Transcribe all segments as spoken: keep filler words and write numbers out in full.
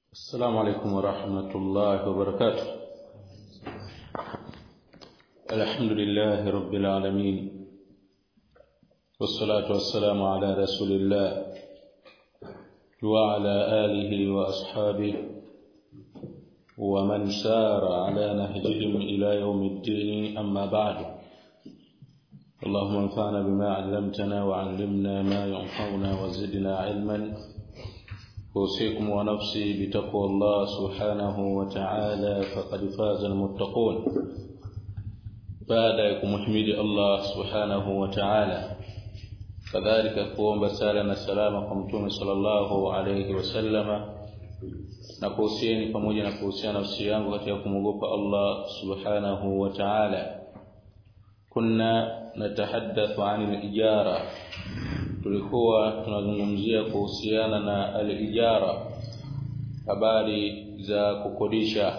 السلام عليكم ورحمة الله وبركاته. الحمد لله رب العالمين، والصلاة والسلام على رسول الله وعلى آله وأصحابه ومن سار على نهجهم إلى يوم الدين. أما بعد، اللهم انفعنا بما علمتنا وعلمنا ما ينفعنا وزدنا علما. أوصيكم ونفسي بتقوى الله سبحانه وتعالى، فقد فاز المتقون. بعدكم محمد الله سبحانه وتعالى، كذلك قوم بسالنا السلام عليكم صلى الله عليه وسلم. na kuhusieni pamoja na kuhusiana nafsi yangu katika kumwogopa Allah subhanahu wa ta'ala. Kunna natahaddathu 'an al-ijara, tulikuwa tunazungumzia kuhusiana na al-ijara, habari za kukodisha,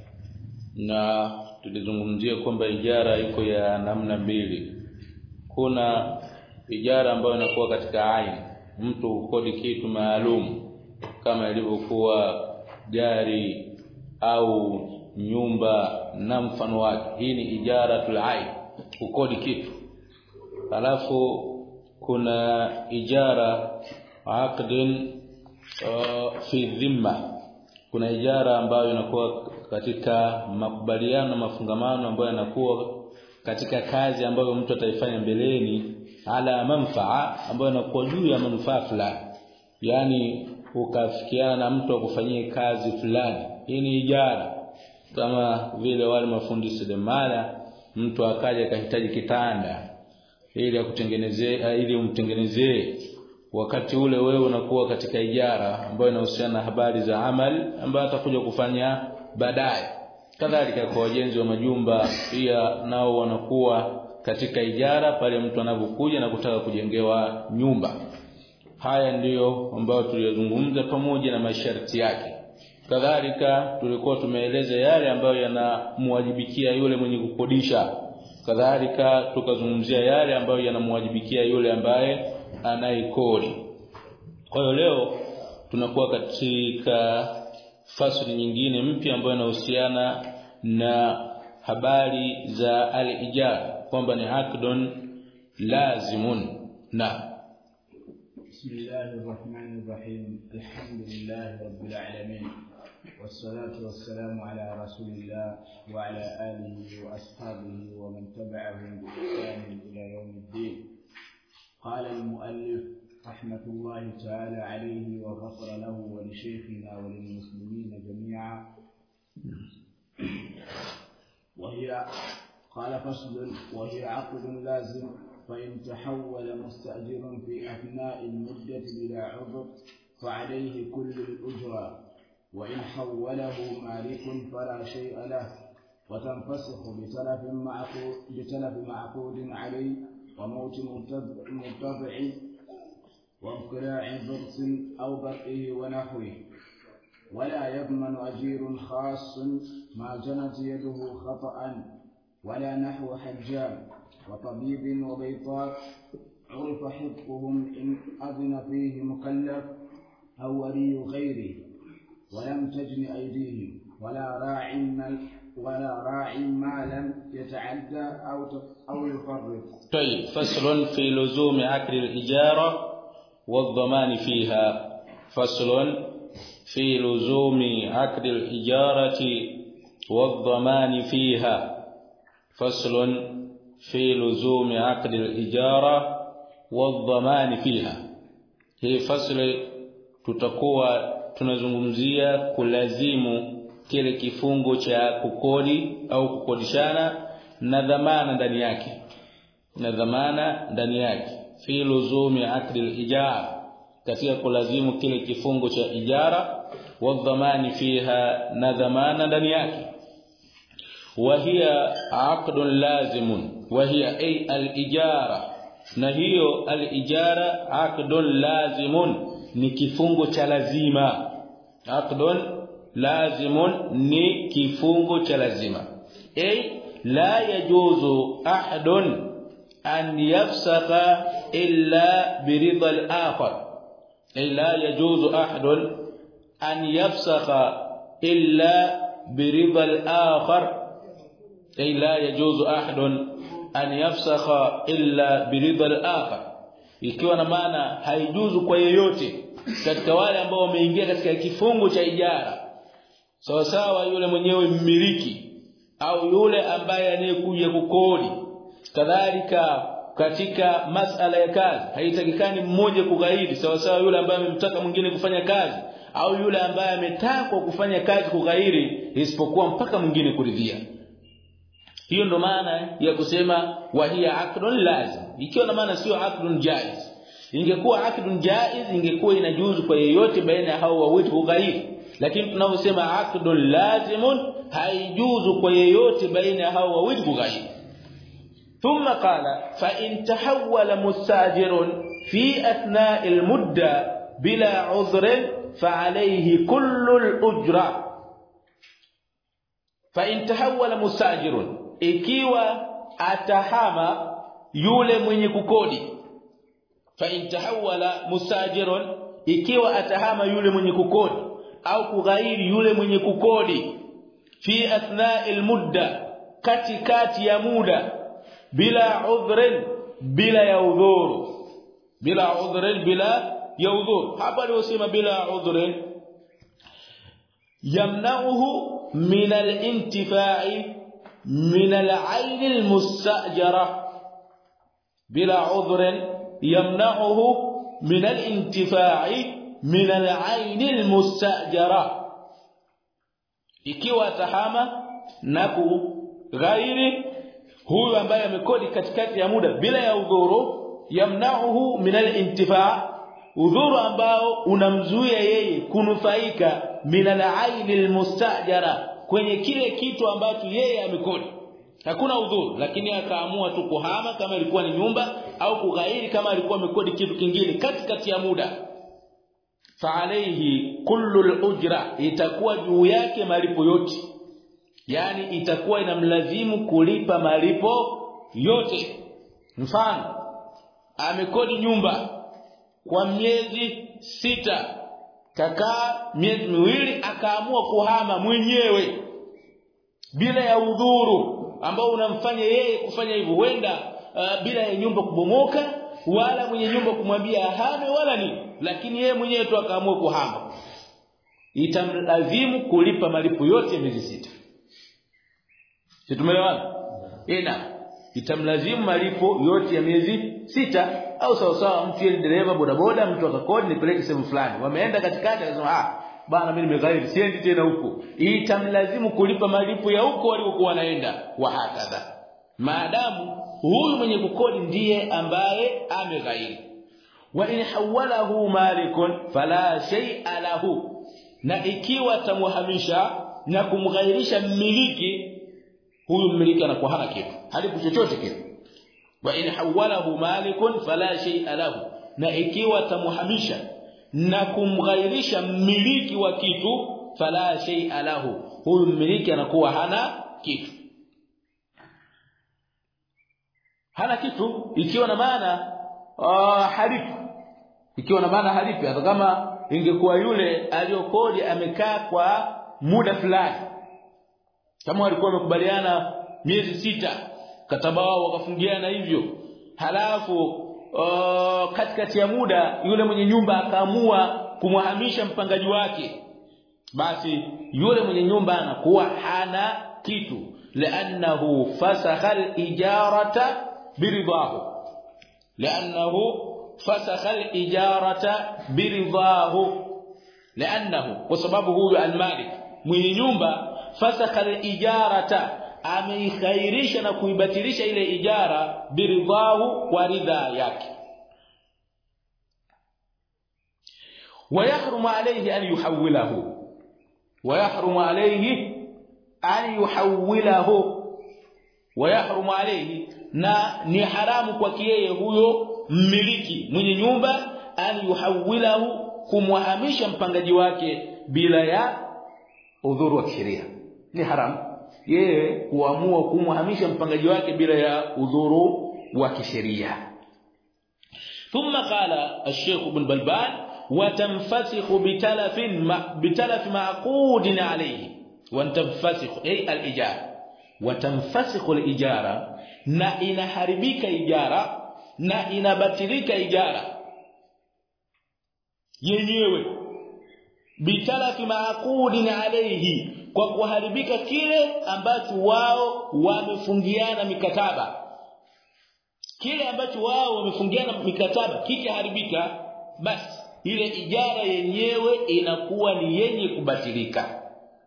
na tulizungumzia kwamba ijara iko ya namna mbili. Kuna ijara ambayo inakuwa katika aini, mtu ukodi kitu maalum kama ilivyokuwa gari au nyumba na mfano wake. Hii ni ijaratul ain, ukodi kitu. Alafu kuna ijara aqdin uh, fi dhimma, kuna ijara ambayo inakuwa katika makubaliano na mafungamano ambayo yanakuwa katika kazi ambayo mtu ataifanya mbeleni, ala manfaa ambayo inakuwa juu ya manufaa fulani, yani ukafikiana na mtu akufanyie kazi fulani. Hii ni ijara. Kama vile wale mafundi seremala, mtu akaja akahitaji kitanda ili akutengenezee, ili umtengenezee, wakati ule wewe unakuwa katika ijara ambayo inahusiana na habari za amali ambayo atakuja kufanya baadaye. Kadhalika kwa wajenzi wa majumba pia nao wanakuwa katika ijara pale mtu anapokuja na kutaka kujengewa nyumba. Haya ndiyo ambayo tuliyozungumza pamoja na masharti yake. Kadhalika tulikuwa tumeeleza yale ambayo yanamwajibikia yule mwenye kukodisha. Kadhalika tukazungumzia yale ambayo yanamwajibikia yule ambaye anaikodi. Kwa hiyo leo tunakuwa katika fasli nyingine mpya ambayo inahusiana na habari za al-ijara, kwamba ni aqdun lazimun. Na بسم الله الرحمن الرحيم. الحمد لله رب العالمين، والصلاة والسلام على رسول الله وعلى آله وأصحابه ومن تبعهم بإحسان إلى يوم الدين. قال المؤلف رحمة الله تعالى عليه وغفر له ولشيخنا وللمسلمين جميعا. وهي قال فصل: وهي عقد لازم، فإن تحول مستأجر في أثناء المدة بلا عذر فعليه كل الأجرة، وإن حوله مالك فلا شيء له، وتنفسخ بتلف معقود, بتلف معقود عليه وموت مرتضع وانقلاع ضرس أو برئه ونحوه. ولا يضمن أجير خاص ما جنت يده خطأ، ولا نحو حجام وطبيب وبيطار عرف حقهم إن أذن فيه مكلف أو ولي غيره، ولم تجن أيديهم، ولا راع ولا راع ما لم يتعدى أو أو يفرط. طيب، فصل في لزوم عقد الإجارة والضمان فيها. فصل في لزوم عقد الإجارة والضمان فيها. فصل في لزوم عقد الإجارة والضمان فيها. hii fasli tutakuwa tunazungumzia kulazimu kile kifungo cha kukodi au kukodishana na dhamana ndani yake, na dhamana ndani yake. fi luzumi aqd al-ijara, katika kulazimu kile kifungo cha ijara, wa dhamani fiha, na dhamana ndani yake. وهي عقد لازم، وهي أي الإجارة، نهي الإجارة عقد لازم، نكفونغو تلازيما. عقد لازم نكفونغو تلازيما، أي لا يجوز أحد أن يفسخ إلا برضا الآخر. أي لا يجوز أحد an yafsakha illa biridha al-akhar ay la yajuzu ahadun an yafsakha illa biridha al-akhar, ikiwa na maana haijuzu kwa yeyote katika wale ambao wameingia katika kifungo cha ijara, sawa sawa yule mwenyewe mmiliki au yule ambaye anayekuja kukodi. Kadhalika katika masala ya kazi haitakikani mmoja kughairi, sawa sawa yule ambaye amemtaka mwingine kufanya kazi au yule ambaye ametakwa kufanya kazi kughairi, isipokuwa mpaka mwingine kuridhia. Hiyo ndo maana ya kusema wa hiya aqdun lazim, ikiwa na maana sio aqdun jaiz. Ingekuwa aqdun jaiz ingekuwa inajuzu kwa yeyote baina ya hao wawili kughairi, lakini tunaposema aqdun lazimun haijuzu kwa yeyote baina ya hao wawili kughairi. ثم قال فإن تحول مستاجر في أثناء المدة بلا عذر فعليه كل الأجرة. فإن تحول مستاجر ikiwa atahama yule mwenye kukodi. فإن تحول مستاجر ikiwa atahama yule mwenye kukodi au kughairi yule mwenye kukodi fi athna'il mudda, katikati ya muda, bila udhrin, bila ya udhuru, bila udhrin, bila ya udhuru. Hapa aliosema bila udhrin, yamna'uhu min al-intifa'i min al-'ayn al-mustajara. bila udhrin yamna'uhu min al-intifa'i min al-'ayn al-mustajara, ikiwa tahama na kughairi huyu ambaye amekodi katikati ya muda bila ya udhuru, yamna'uhu min al-intifa', udhuru ambao unamzuia yeye kunufaika min al-'ayn al-mustajara, kwenye kile kitu ambacho yeye amekodi. Hakuna udhuru, lakini akaamua tu kuhama kama ilikuwa ni nyumba au kughairi kama alikuwa amekodi kitu kingine katikati ya muda. Fa alayhi kullu al-ujra, itakuwa juu yake malipo yote, yani itakuwa inamlazimu kulipa malipo yote. Mfano, amekodi nyumba kwa miezi sita, kakaa miezi miwili akaamua kuhama mwenyewe bila ya udhuru ambao unamfanya yeye kufanya hivyo, huenda uh, bila ya nyumba kubomoka wala mwenye nyumba kumwambia ahame wala nini, lakini yeye mwenyewe tu akaamua kuhama, itamlazimu kulipa malipo yote ya miezi sita. Tumeelewana? Ina itamlazimu malipo yote ya miezi sita. Au sawa sawa mtu yeye dereva bodaboda, mtu akakodi nipeleke sehemu fulani, wameenda katikati akasema ah bana mimi nimeghairi siendi tena huko, itamlazimu kulipa malipo ya huko walikokuwa wanaenda, wa hakadha, maadamu huyu mwenye kukodi ndiye ambaye ameghairi. Wa in hawalahu malikun fala shay'a lahu, na ikiwa tamuhamisha na kumghairisha mmiliki, huyu mmiliki anakuwa hana kitu, halipo chochote kitu. Wa in hawalahu malikun fala shay'a lahu, na ikiwa tamuhamisha na kumghairisha mmiliki wa kitu, fala shay'a lahu, huyu mmiliki anakuwa hana kitu. Hana kitu ikiwa na maana uh, halifu, ikiwa na maana halifu. Hata kama ingekuwa yule aliyokodi amekaa kwa muda fulani, kama walikuwa wamekubaliana miezi sita, kataba wao wakafungiana hivyo, halafu uh, katikati ya muda yule mwenye nyumba akaamua kumhamisha mpangaji wake, basi yule mwenye nyumba anakuwa hana kitu, لانه فسخ الاجاره برضاه لانه فسخ الاجاره برضاه لانه وسببه هو المالك mwenye nyumba fasakha al-ijarata, ameikhairisha na kuibatilisha ile ijara biridhahu, kwa ridha yake. ويحرم عليه ان يحوله ويحرم عليه ان يحوله ويحرم عليه, na ni haramu kwa yeye huyo mmiliki mwenye nyumba an yuhawilahu, kumhamisha mpangaji wake bila ya udhuru wa kisheria. Ni haramu yeye kuamua kumhamisha mpangaji wake bila ya udhuru wa kisheria. ثم قال الشيخ ابن بلبان watamfasikhu bitalafin ma, bitalaf ma'qudin alayhi watamfasikhu ay al-ijara watamfasikhu al-ijara na inaharibika ijara na inabatilika ijara yenyewe bitalafi ma'qudin alayhi kwa kuharibika kile ambacho wao wamefungiana mikataba kile ambacho wao wamefungiana mikataba kikiharibika basi ile ijara yenyewe inakuwa ni yenye kubatilika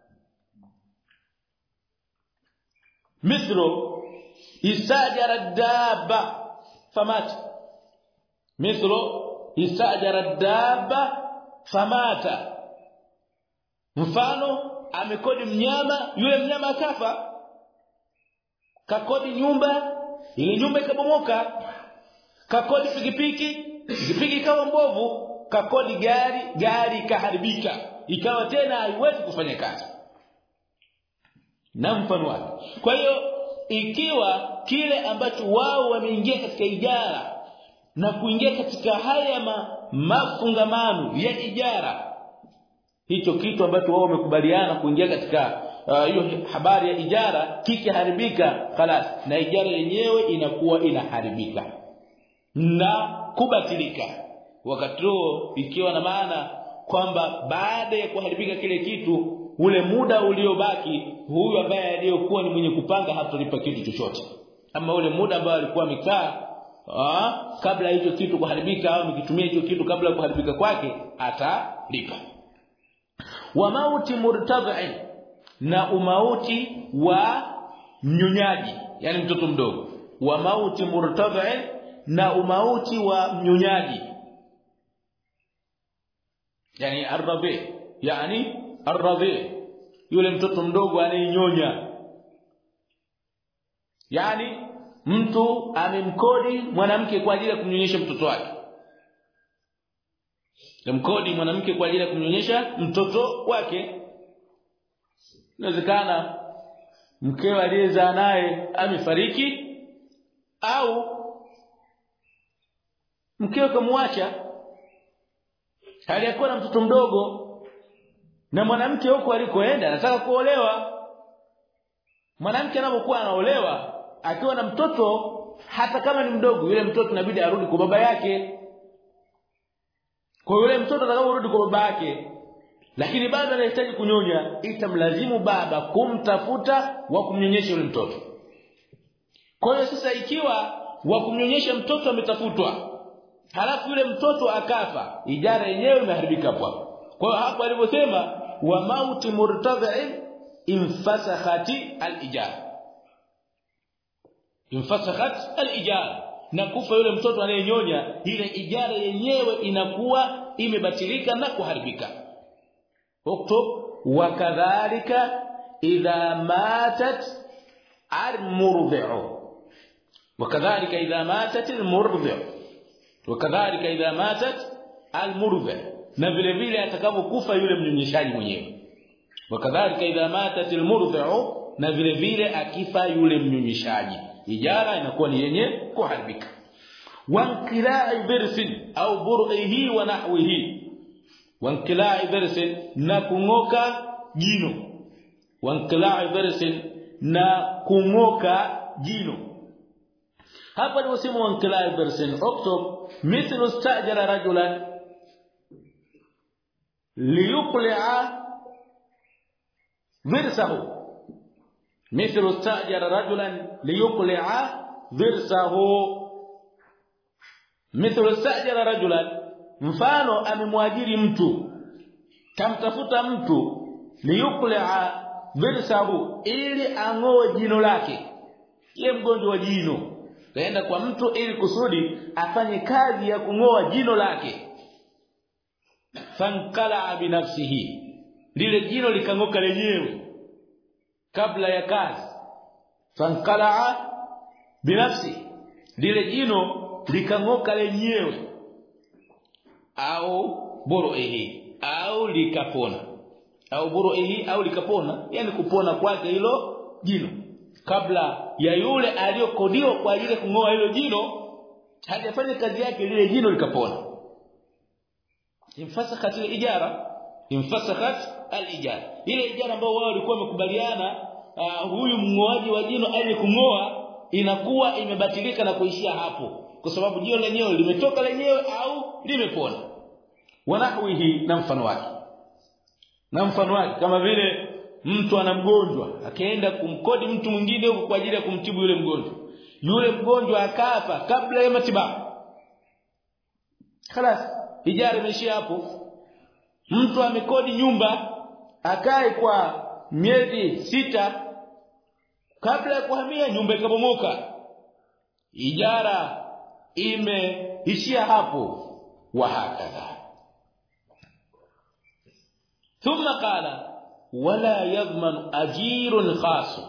mithlu istajara dabba famata mithlu istajara dabba famata mfano amekodi mnyama yule mnyama akafa kakodi nyumba ile nyumba ikabomoka kakodi pikipiki pikipiki ikawa mbovu kakodi gari gari ikaharibika ikawa tena haiwezi kufanya kazi na mfano wake kwa hiyo ikiwa kile ambacho wao wameingia katika ijara na kuingia katika haya ma, mafungamano ya ijara hicho kitu ambacho wao wamekubaliana kuingia katika hiyo uh, habari ya ijara kikiharibika خلاص na ijara yenyewe inakuwa inaharibika na kubatilika wakati huo ikiwa na maana kwamba baada ya kuharibika kile kitu ule muda uliobaki huyu ambaye aliyokuwa ni mwenye kupanga hatolipa kitu chochote ama ule muda ambao alikuwa amekaa kabla hicho kitu kuharibika au mkitumia hicho kitu kabla ya kuharibika kwake atalipa wa mauti murtadhi na umauti wa mnyonyaji yani mtoto mdogo wa mauti murtadhi na umauti wa mnyonyaji yani arradhi yani arradhi yule mtoto mdogo anayenyonya yani mtu amemkodi mwanamke kwa ajili ya kumnyonyesha mtoto wake mkodi mwanamke kwa ajili ya kumnyonyesha mtoto wake inawezekana mkewe aliyezaa naye amefariki au mkewe kamwacha aliyekuwa na mtoto mdogo na mwanamke huko alikoenda anataka kuolewa mwanamke anapokuwa anaolewa akiwa na mtoto hata kama ni mdogo yule mtoto inabidi arudi kwa baba yake kwa yule mtoto atakaporudi kwa baba yake lakini bado anahitaji kunyonya itamlazimu baba kumtafuta wa kumnyonyesha yule mtoto kwa hiyo sasa ikiwa wa kumnyonyesha mtoto ametafutwa halafu yule mtoto akafa ijara yenyewe imeharibika hapo kwa hiyo hapo aliposema wa mauti murtadhi infasakhati al-ijara infasakhat al-ijara na kufa yule mtoto anayenyonya ile ijara yenyewe inakuwa imebatilika na kuharibika uktub wakadhalika idha matat al-murdi'u wakadhalika idha matat al-murdi'u wakadhalika idha matat al-murdi'u na vile vile atakapokufa yule mnyonyeshaji mwenyewe wakadhalika idha matat al-murdi'u na vile vile akifa yule mnyonyeshaji ijara inakuwa ni yenye kuharibika wanqila'i birsin au bur'ihi wa nahwihi wanqila'i birsin na kungoka jino wanqila'i birsin na kungoka jino hapa ni usemo wanqila'i birsin uktub mithlu istajara rajulan liyuqli'a birsahu مثل استاجر رجلا ليقلع ضرسه مثل استاجر رجلا mfano amemwajiri mtu kamtafuta mtu liyuql'a dhirsahu ili angoe jino lake yeye mgonjwa wa jino kaenda kwa mtu ili kusudi afanye kazi ya kungoa jino lake fankala binafsihi lile jino likangoka lenyewe kabla ya kazi fankala binafsi lile jino likangoka lenyewe au buruihi au likapona au buruihi au likapona yani kupona kwake hilo jino kabla ya yule aliyokodiwa kwa ajili kungoa hilo jino hajafanya kazi yake lile jino likapona infasakhat al-ijara infasakhat al-ijara ile ijara ambayo wao walikuwa wamekubaliana uh, huyu mngoaji wa jino aje kungoa inakuwa imebatilika na kuishia hapo kwa sababu jino lenyewe limetoka lenyewe au limepona wanahwihi na mfano wake na mfano wake kama vile mtu ana mgonjwa akaenda kumkodi mtu mwingine huko kwa ajili ya kumtibu yule mgonjwa yule mgonjwa akafa kabla ya matibabu خلاص ijara imeishia hapo mtu amekodi nyumba akae kwa miezi sita kabla ya kuhamia nyumba ikabomoka ijara imeishia hapo wa hakadha thumma qala wala yadhman ajirun khas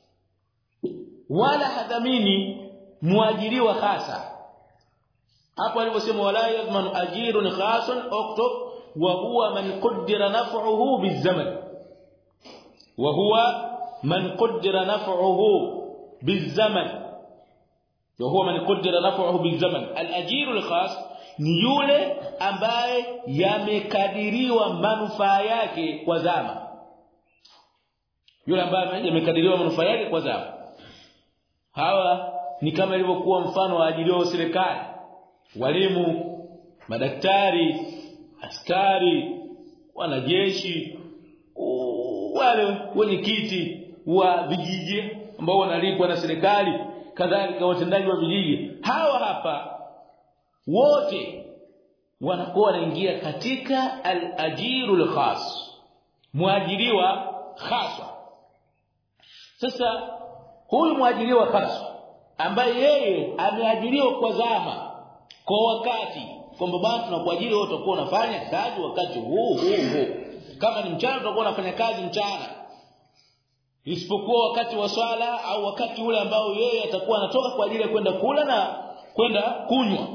wala hadamini muajiriwa khasa hapo aliposema wala yadhman ajirun khasun uktub wa huwa man qaddara naf'uhu bizaman wa huwa man qaddara naf'uhu bizaman wa huwa man qaddara naf'uhu bizaman al-ajir al-khas ni yule ambaye yamekadiriwa manufaa yake kwa zama yule ambaye yamekadiriwa manufaa yake kwa zama hawa ni kama ilivyokuwa mfano wa ajiriwa serikali walimu madaktari askari wanajeshi wale wenye kiti wa vijiji ambao wanalipwa na serikali kadhalika watendaji wa vijiji hawa hapa wote wanakuwa wanaingia katika al-ajirul khas muajiriwa khaswa sasa huyu muajiriwa khaswa ambaye yeye ameajiriwa kwa zama kwa wakati kwamba bwana tunakuajiri wewe utakuwa unafanya kazi wakati huu huu huu kama ni mchana utakuwa unafanya kazi mchana isipokuwa wakati wa swala au wakati ule ambao yeye atakuwa anatoka kwa ajili ya kwenda kula na kwenda kunywa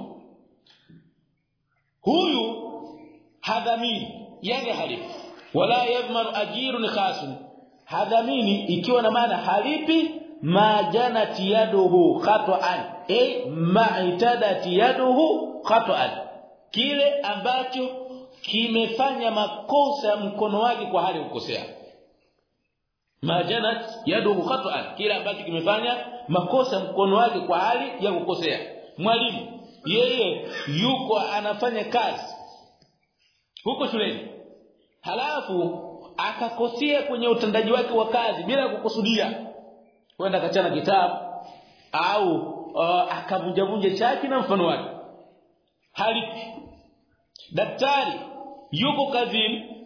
huyu hadhamini yani halipi wala yadhmanu ajirun khasun hadhamini ikiwa na maana halipi ma janat yaduhu khata'an ay ma itadat yaduhu khata'an kile ambacho kimefanya makosa mkono wake kwa hali kukosea ma janat yaduhu khata'an kile ambacho kimefanya makosa mkono wake kwa hali ya kukosea mwalimu yeye yuko anafanya kazi huko shuleni halafu akakosea kwenye utendaji wake wa kazi bila kukusudia kwenda kachana kitabu au uh, akavunja vunja chaki na mfano wake halipi daktari yuko kazini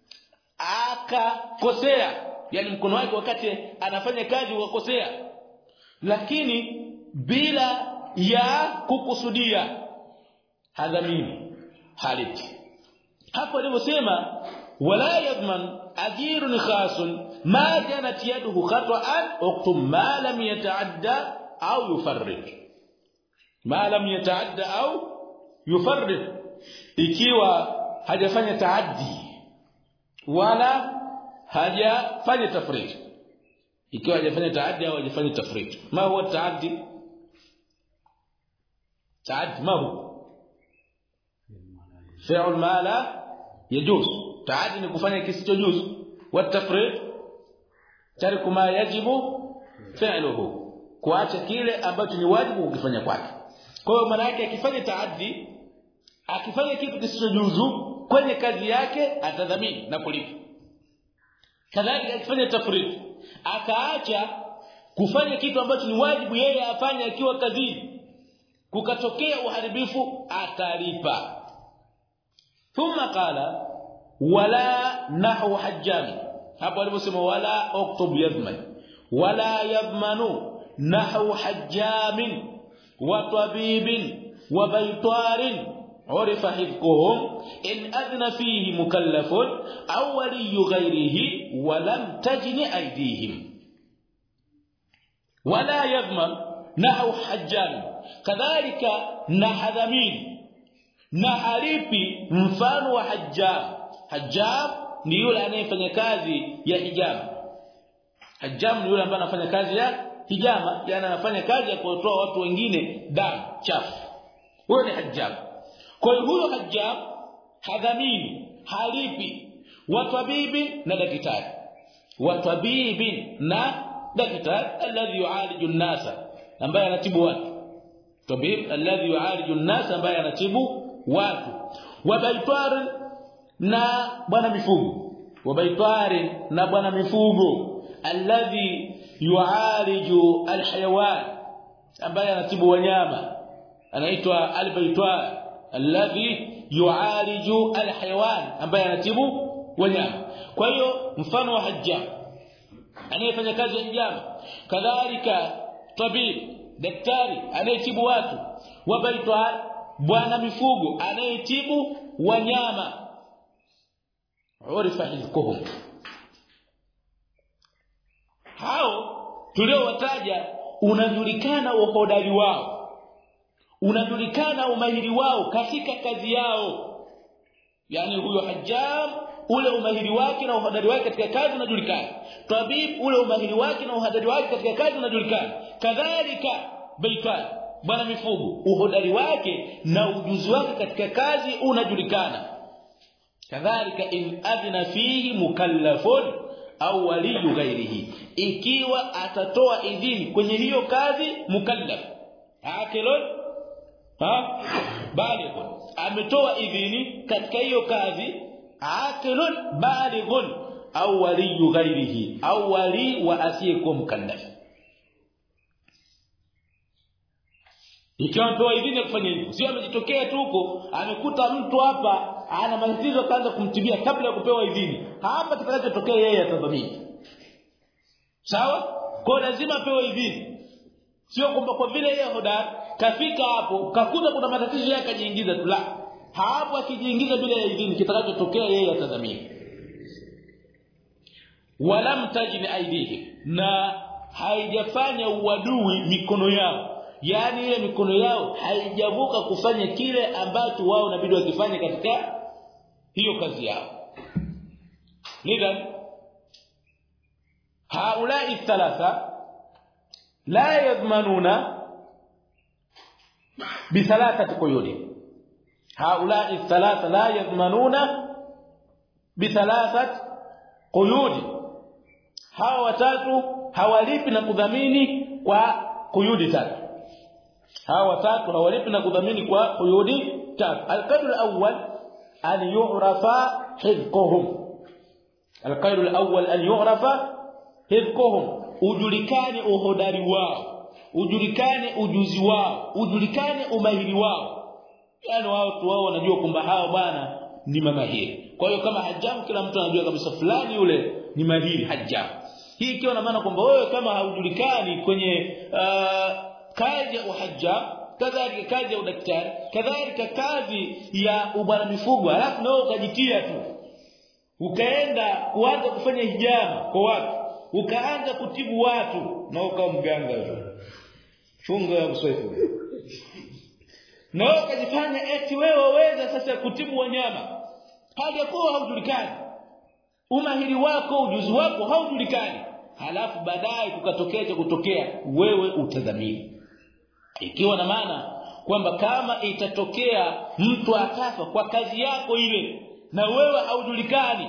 akakosea yani mkono wake wakati anafanya kazi ukakosea lakini bila ya kukusudia hadhamini halipi hapo aliposema wala yadman ajirun khasun ma janat yaduhu khata'an uktub ma lam yata'adda au yufarrid ma lam yata'adda au yufarrid ikiwa hajafanya taaddi wala hajafanya tafrid ikiwa hajafanya taaddi au hajafanya tafrid ma huwa taaddi taaddi ma huwa fi'l ma la yajuz taaddi ni kufanya kisichojuzu wa tafrid tariku ma yajibu fi'luhu kuacha kile ambacho ni wajibu kukifanya kwake kwa hiyo maana yake akifanya taaddi akifanya kitu kisichojuzu kwenye kazi yake atadhamini na kulipa kadhalika akifanya tafrid akaacha kufanya kitu ambacho ni wajibu yeye afanye akiwa kazini kukatokea uharibifu atalipa thumma qala wala nahu hajjami hapo aliposema wala uktub yadhman wala yadhmanu nahu hajjamin wa tabibin wa baytarin عرف حفظهم إن أذن فيه مكلف أو ولي غيره ولم تجن أيديهم ولا يضمن نحو حجام كذلك نحذمين نحريبي mfano wa hajjam hajjam ni yule anayefanya kazi ya hijama hajjam ni yule ambaye anafanya kazi ya hijama yani anafanya kazi ya kutoa watu wengine damu chafu huyo ni hajjam kwa hiyo huyo hajjam hadhamini halipi wa tabibi na daktari wa tabibi na daktari alladhi yu'aliju an-nasa ambaye anatibu watu tabib alladhi yu'aliju an-nasa ambaye anatibu watu wa baitari na bwana mifugo wa baitari na bwana mifugo alladhi yu'aliju al-hayawan ambaye anatibu wanyama anaitwa al-baitari alladhi yu'aliju al-hayawan ambaye anatibu wanyama. Kwa hiyo mfano wa hajjam anayefanya kazi ya hijama, kadhalika tabib daktari anayetibu watu, wa baitari bwana mifugo anayetibu wanyama. Urifa hizquhum, hao tuliowataja unajulikana uhodari wao, unajulikana umahiri wao katika kazi yao. Yani huyo hajjam ule umahiri wake na uhodari wake katika kazi unajulikana, tabib ule umahiri wake na uhodari wake katika kazi unajulikana, kadhalika baitari bwana mifugo uhodari wake na ujuzi wake katika kazi unajulikana. Kadhalika in adna fihi mukallafun au waliyu ghairihi, ikiwa atatoa idhini kwenye hiyo kazi mukallaf akilun ha balighun, ametoa idhini katika hiyo kazi akilun balighun au waliyu ghairihi, au wali wa asiyekuwa mukallaf. Ikiwa ametoa idhini kufanya hivyo, sio amejitokea tu huko amekuta mtu hapa ana matatizo kaanza kumtibia kabla ya kupewa idhini, hapa kitakachotokea yeye atadhamini. Sawa? Kwa lazima apewe idhini. Sio kwamba kwa vile yeye hodari kafika hapo kakuta kuna matatizo yake akajiingiza tu, la, hapo akijiingiza bila ya idhini kitakachotokea yeye atadhamini. Walam tajni aidihi, na haijafanya uadui mikono yao, yani ile mikono yao haijavuka kufanya kile ambacho wao inabidi wakifanye katika hiyo kazi yao. Lidhan haulai thalatha la yadmanuna bi thalathati quyudi, haulai thalatha la yadmanuna bi thalathati quyudi, hawa watatu hawalipi na kudhamini kwa quyudi tatu. hawa watatu hawalipi na kudhamini kwa quyudi tatu. Al-qaid al-awwal an yu'rafa hizquhum, al-qaid al-awwal an yu'rafa hizquhum, ujulikane uhodari wao, ujulikane ujuzi wao, ujulikane umahiri wao. Yani watu wao wanajua kwamba hao bwana ni mamahiri. Kwa hiyo kama hajjam kila mtu anajua kabisa fulani yule ni mahiri hajjam. Hii ikiwa na maana kwamba wewe kama haujulikani kwenye uh, kazi ya uhajjam, kadhalika kazi ya udaktari, kadhalika kazi ya ubwana mifugo, alafu nao ukajitia tu ukaenda kuanza kufanya hijama kwa watu, ukaanza kutibu watu na ukawa mganga wewe, chunga mswefu na ukajifanya eti wewe waweza sasa kutibu wanyama, hali yakuwa haujulikani umahiri wako, ujuzi wako haujulikani, halafu baadaye kukatokea cha kutokea, wewe utadhamini. Ikiwa na maana kwamba kama itatokea mtu akafa kwa kazi yako ile na wewe haujulikani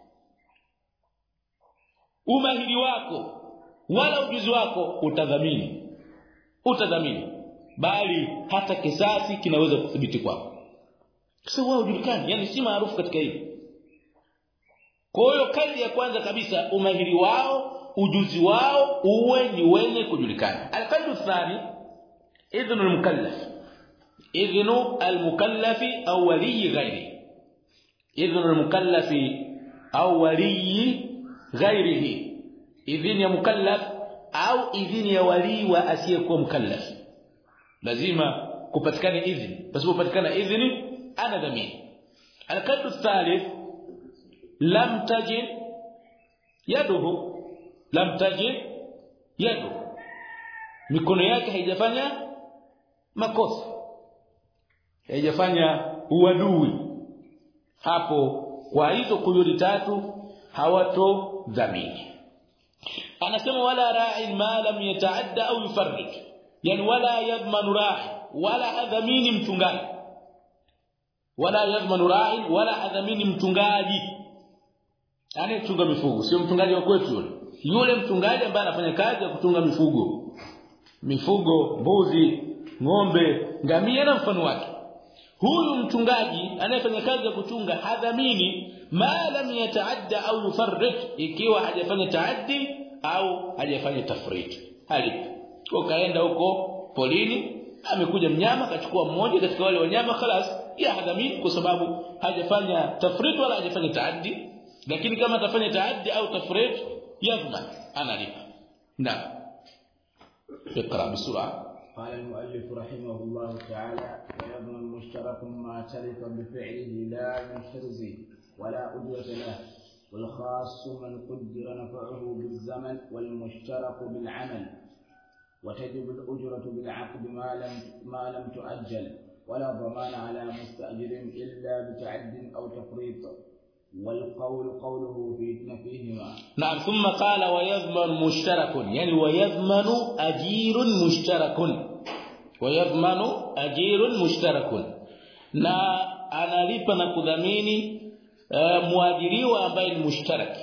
umahiri wako wala ujuzi wako, utadhamini, utadhamini, bali hata kisasi kinaweza kudhibiti kwako. Sio wewe hujulikani, yani si maarufu katika hili. Kwa hiyo kazi ya kwanza kabisa umahiri wao, ujuzi wao uwe ni wenye kujulikana. Al-qadru thani idhnu al-mukallaf, idhnu al-mukallafi au wali ghairi, idhnu al-mukallafi au wali ghairihi, idhni ya mukallaf au idhni ya wali wa asiyekuwa mukallaf. Lazima kupatikane idhni, basi kupatikana idhni ana dhamini. Al-qadru thalith lam tajid yaduhu, lam tajid yaduhu, mikono yake haijafanya makosa, haijafanya uadui. Hapo kwa hizo kuyudi tatu hawato dhamini. Anasema wala ra'i ma lam yataadda au yufarrid, yani wala yadmanu ra'i, wala adhamini mchungaji wala yadhmanu ra'in wala adhamini mchungaji anayechunga mifugo, sio mchungaji wa kwetu yule yule mchungaji ambaye anafanya kazi ya kuchunga mifugo mifugo mbuzi, ng'ombe, ngamia na mfano wake. Huyu mchungaji anayefanya kazi ya kuchunga hadhamini ma lam yataadda au yufarrit, ikiwa hajafanya taaddi au hajafanya tafrit. Halipo kwa kaenda huko polini, amekuja mnyama akachukua mmoja katika wale wanyama, خلاص ya hadhamini kwa sababu hajafanya tafrit wala hajafanya taaddi. Lakini kama atafanya taaddi au tafrit yadhman analipa. Naam, اقرأ بسرعة. قال المؤلف رحمه الله تعالى: ويضمن مشترك ما تلف بفعله لا من حرزه ولا أجرة له، والخاص من قدر نفعه بالزمن والمشترك بالعمل، وتجب الأجرة بالعقد ما لم ما لم تؤجل، ولا ضمان على مستأجر إلا بتعد أو تفريط، والقول قوله في نفيهما. نعم. ثم قال ويضمن مشترك، يعني ويضمن أجير مشترك، ويضمن أجير مشترك، na analipa na kudhamini uh, muajiriwa ambaye ni mushtarak.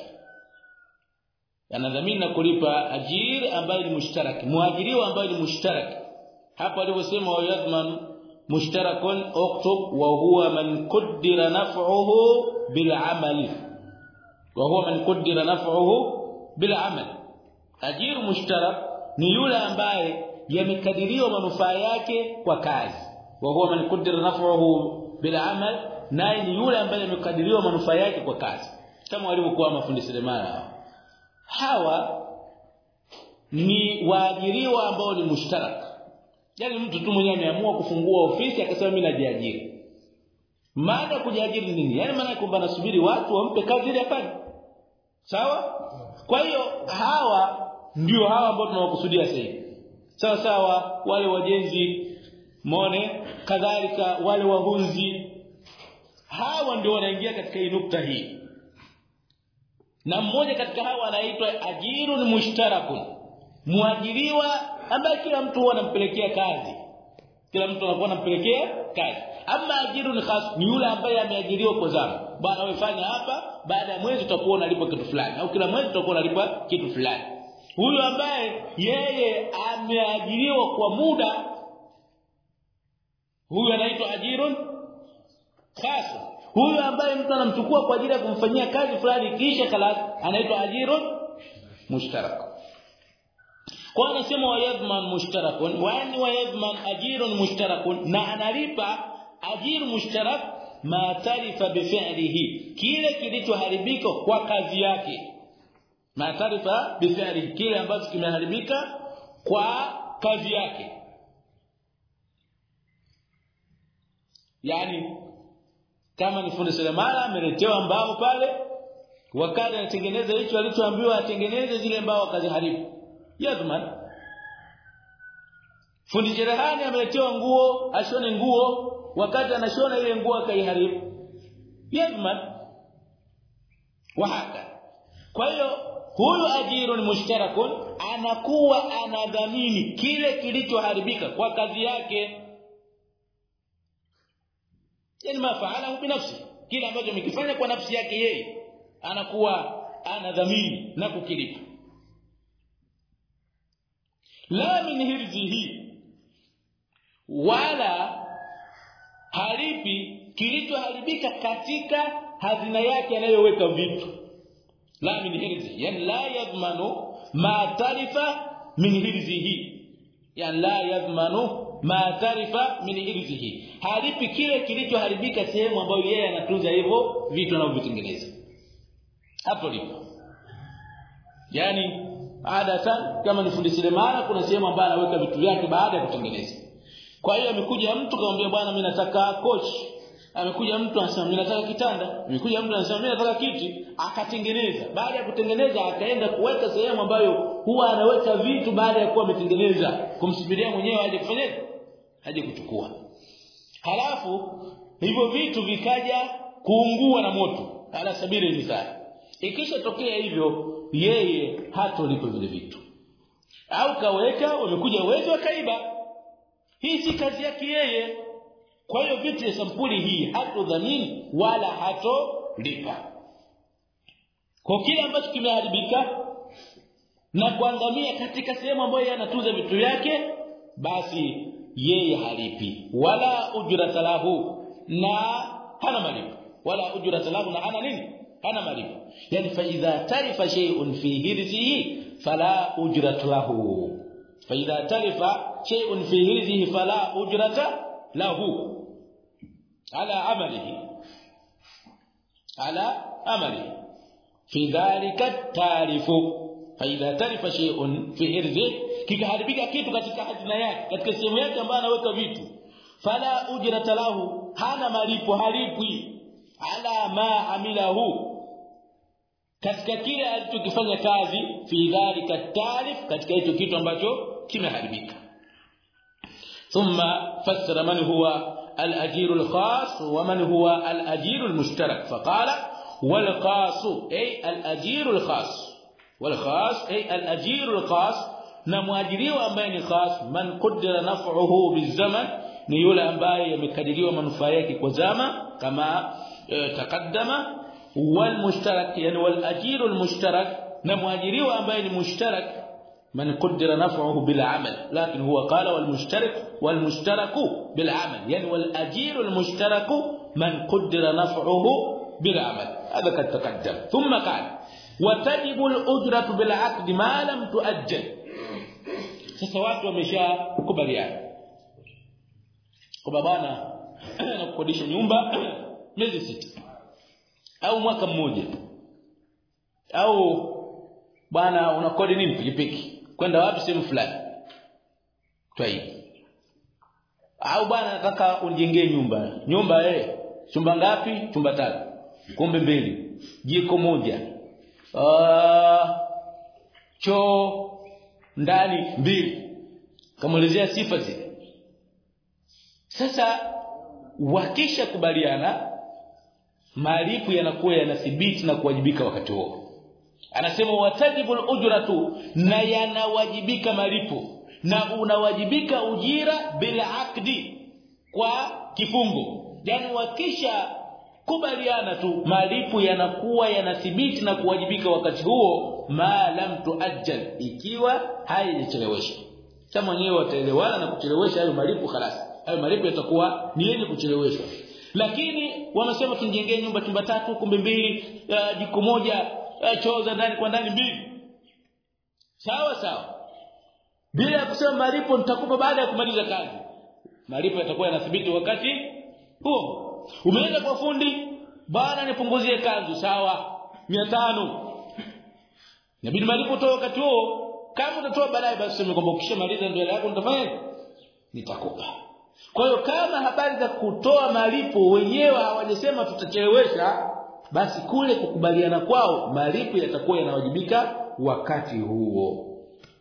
Anadhamini na kulipa ajir ambaye ni mushtarak, muajiriwa ambaye ni mushtarak. Hapa aliposema wayadhman mushtarakun uktub wa huwa man qaddara naf'uhu bil 'amali, wa huwa man qaddara naf'uhu bil 'amal. Ajir mushtarak ni yule ambaye yamekadiriwa manufaa yake kwa kazi, wa huwa man qaddara naf'uhu bil 'amal, naye ni yule ambaye yamekadiriwa manufaa yake kwa kazi, kama walivyokuwa mafundi seremala. Hawa ni waajiriwa ambao ni mushtarak. Yaani mtu tu mwenyewe ameamua kufungua ofisi akasema mimi najiajiri. Maana kujiajiri nini? Yaani maana kwamba nasubiri watu wampe kazi ile afanye. Sawa? Kwa hiyo hawa ndio hawa ambao tunawakusudia sasa hivi. Sawa sawa, wale wajenzi mone, kadhalika wale wahunzi. Hawa ndio wanaingia katika hii nukta hii. Na mmoja katika hawa anaitwa ajirun mushtarakun, muajiriwa ambaye kila mtu anampelekea kazi, kila mtu anakuwa anampelekea kazi. Ama ajirun khas ni yule ambaye ameajiriwa kwa zamu, bwana wewe fanya hapa, baada ya mwezi utakuwa unalipwa kitu fulani, au kila mwezi utakuwa unalipwa kitu fulani. Huyu ambaye yeye ameajiriwa kwa muda, huyu anaitwa ajirun khas. Huyu ambaye mtu anamchukua kwa ajili ya kumfanyia kazi fulani kisha khalas anaitwa ajirun mushtarak. Kwa anasema wayadhman mushtarakun, wani wayadhman ajirun mushtarakun, na analipa ajir mushtarak ma tarifa bifi'lihi, kile kilichoharibika kwa kazi yake. Ma tarifa bifi'lihi, kile ambacho kimeharibika kwa kazi yake. Yani kama ni fundi seremala ameletewa mbao pale, wakati anatengeneza hicho alichoambiwa atengeneze zile mbao akaziharibu, yadhman. Fundi cherehani ameletewa nguo ashone nguo, wakati anashona ile nguo akaiharibu, yadhman. Wahaka. Kwa hiyo huyu ajirun mushtarakun anakuwa anadhamini kile kilichoharibika kwa kazi yake. Yani mafaala binafsi, kile ambacho amekifanya kwa nafsi yake yeye anakuwa anadhamini na kukilipa. La min hirzihi, wala halipi kilichoharibika katika hazina yake anayoweka vitu. La min hirzi, yani la yadhmanu ma tarifa min hirzihi, yani la yadhmanu ma tarifa min hirzihi, halipi kile kilichoharibika sehemu ambayo yeye anatunza hivyo vitu anavyotengeneza. Hapo lipo. Yani adatan kama ni fundi seremala, kuna sehemu ambayo anaweka vitu vyake baada ya kutengeneza. Kwa hiyo amekuja mtu kamwambia bwana mimi nataka kochi, amekuja mtu anasema mimi nataka kitanda, amekuja mtu anasema mimi nataka kiti, akatengeneza. Baada ya kutengeneza akaenda kuweka sehemu ambayo huwa anaweka vitu baada ya kuwa ametengeneza, kumsubiria mwenyewe aje kufanya, aje kuchukua. Halafu hivyo vitu vikaja kuungua na moto, ala sabiri misali. Ikisha tokea hivyo, yeye hatolipa vile vitu. Au kaweka wamekuja wezi wakaiba, hii si kazi yake yeye. Kwa hiyo vitu ya sampuli hii hatodhamini wala hatolipa. Kwa kile ambacho kimeharibika na kuangamia katika sehemu ambayo yanatuza vitu vyake, basi yeye halipi wala ujrata lahu, na hana malipo, wala ujrata lahu, na hana nini, hana malipo. Yani fa idha tarifa shay'un fi hirzihi fala ujrata lahu, fa idha tarifa shay'un fi hirzihi fala ujrata lahu ala amalihi, ala amalihi fi dhalika tarifu. Fa idha tarifa shay'un fi hirzihi, kikaharibika kitu katika hazina yake, katika sehemu yake ambayo anaweka vitu, fala ujrata lahu, hana malipo, halipwi ala ma amilahu, katika kile alichokifanya kazi, fi dhalika tarif, katika hicho kitu ambacho kimeharibika. Thumma fassara man huwa al-ajir al-khas wa man huwa al-ajir al-mushtarak, faqala wal khas ay al-ajir al-khas, wal khas ay al-ajir al-khas, na muajiriwa ambaye ni khas, man qaddara naf'uhu bizaman, ni yule ambaye yamekadiriwa manufaa yake kwa zama kama e, takaddama. Wal mushtarak, yani wal ajir al mushtarak, na muajiriwa ambaye ni mushtarak, man qaddara naf'uhu bil amal, lakin huwa qala wal mushtarak wal mushtaraku bil amal, yani wal ajir al mushtarak man qaddara naf'uhu bil amal, hadha kad taqaddam. Thumma qala wa tajibu al ujratu bil aqd ma lam tuajjal. Sasa watu wameshakubaliana kwa bwana na kukodisha nyumba miezi sita au mwaka mmoja, au bwana unakodi nini pikipiki kwenda wapi sehemu fulani twai, au bwana nataka unijengee nyumba nyumba eh chumba ngapi, chumba tatu, kombe mbili, jiko moja, ah choo ndani mbili, kamuelezea sifa zile. Sasa wakisha kubaliana, malipo yanakuwa yanathibiti na kuwajibika wakati huo. Anasema watajibul ujratu, na yanawajibika malipo, na unawajibika ujira bila aqdi, kwa kifungo. Yani wakisha kubaliana tu, malipo yanakuwa yanathibiti na kuwajibika wakati huo, ma lam tuajjal, ikiwa haijacheleweshwa. Kama mwenyewe wataelewana na kuchelewesha hayo malipo, خلاص hayo malipo yatakuwa ni yenye kucheleweshwa. Lakini wamesema tunjengee nyumba chumba tatu, kumbe mbili, uh, jiko moja, uh, choo za ndani kwa ndani mbili, sawa sawa, bila kusema malipo nitakupa baada ya kumaliza kazi. Malipo yatakuwa yanathibiti wakati huo. Umeenda kwa fundi, bwana nipunguzie kazi, sawa mia tano, inabidi malipo toa wakati huo. Kama utatoa baadaye, basi sema kwamba ukishamaliza ndio yako nitafanya nitakupa. Kwa hiyo kama habari za kutoa malipo wenyewe hawajasema tutachelewesha, basi kule kukubaliana kwao malipo yatakuwa yanawajibika wakati huo,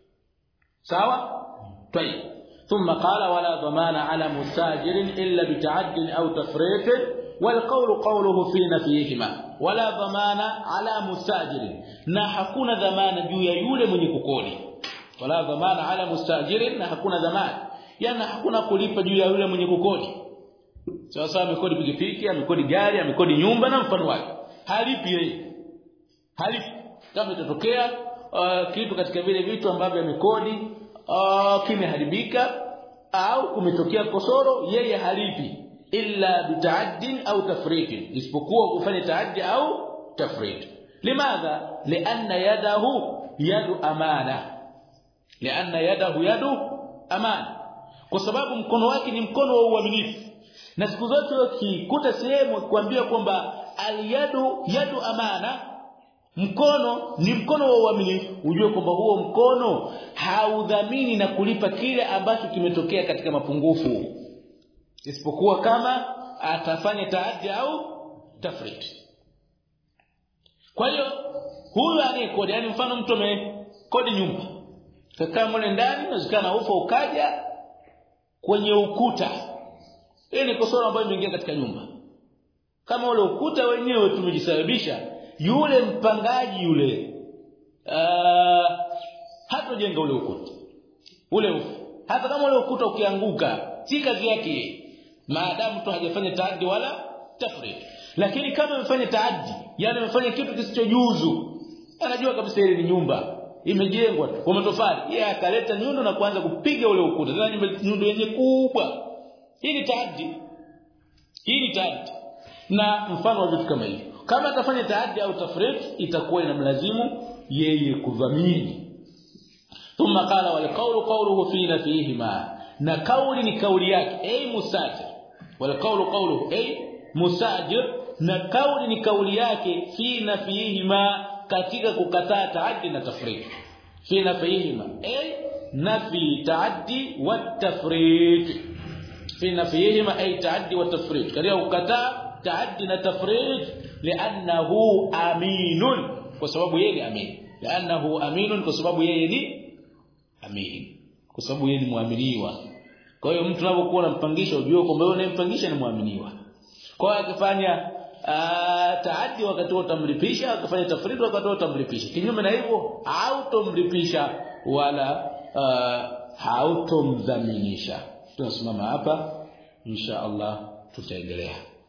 sawa. Tayeb, thumma qala wala dhamana ala mustajirin illa bita'addin aw tafrit, wal qawlu qawluhu fi nafihima. Wala dhamana ala mustajirin, na hakuna dhamana juu ya yule mwenye kukodi. Wala dhamana ala mustajirin, na hakuna dhamana, yani hakuna kulipa juu ya yule mwenye kukodi. Sawa sawa, amekodi pikipiki, amekodi gari, amekodi nyumba na mfano wake, halipi yeye, halipi. Kama itatokea uh, kitu katika vile vitu ambavyo amekodi uh, kimeharibika au kumetokea kosoro, yeye halipi illa bita'addin au tafriqin, isipokuwa kufanya taaddi au tafriq. Limadha? Lianna yadahu yadu amana, lianna yadahu yadu amana, kwa sababu mkono wake ni mkono wa uaminifu. Na siku zote ukikuta sehemu kuambia kwamba al-yadu yadu amana, mkono ni mkono wa uaminifu, ujue kwamba huo mkono haudhamini na kulipa kile ambacho kimetokea katika mapungufu, isipokuwa kama atafanya taaddi au tafrit. Kwa hiyo huyu anayekodi, yani mfano mtu amekodi nyumba, kaka mle ndani unazikana ufa ukaja kwenye ukuta, ile kosoro ambayo imeingia katika nyumba, kama ule ukuta wenyewe tumejisababisha, yule mpangaji yule uh, hatojenga ule ukuta ule ufa. Hata kama ule ukuta ukianguka si kazi yake, maadamu tu hajafanya taaddi wala tafrid. Lakini kama amefanya taaddi, yani amefanya kitu kisichojuzu, anajua kabisa ile ni nyumba imejengwa kwa matofali, yeye akaleta nyundo na kuanza kupiga ule ukuta, tena nyundo yenye kubwa, hii ni taaddi. Hii ni taaddi. Na mfano wa vitu kama hivi, kama atafanya taaddi au tafrid, itakuwa inamlazimu yeye kudhamini. Thumma qala wal qawlu qawluhu fina fihima, na kauli ni kauli yake, ay musajir. Wal qawlu qawluhu ay musajir, na kauli ni kauli yake fina fihima, katika kukataa taaddi na tafrid. Fina fihima ay nafi taaddi wa tafrid. Fina fihima ay taaddi wa tafrid, katika kukataa taaddi na tafrid, li'annahu aminun, kwa sababu yeye ni amin. Li'annahu aminun, kwa sababu yeye ni amin, kwa sababu yeye ni muaminiwa. Kwa hiyo mtu anapokuwa anampangisha, ujue kwamba yule anayempangisha ni muaminiwa. Kwa hiyo akifanya taaddi wakati utamlipisha, akifanya tafrid wakati utamlipisha. Kinyume na hivyo hautomlipisha wala hautomdhaminisha. Tunasimama hapa, insha Allah tutaendelea.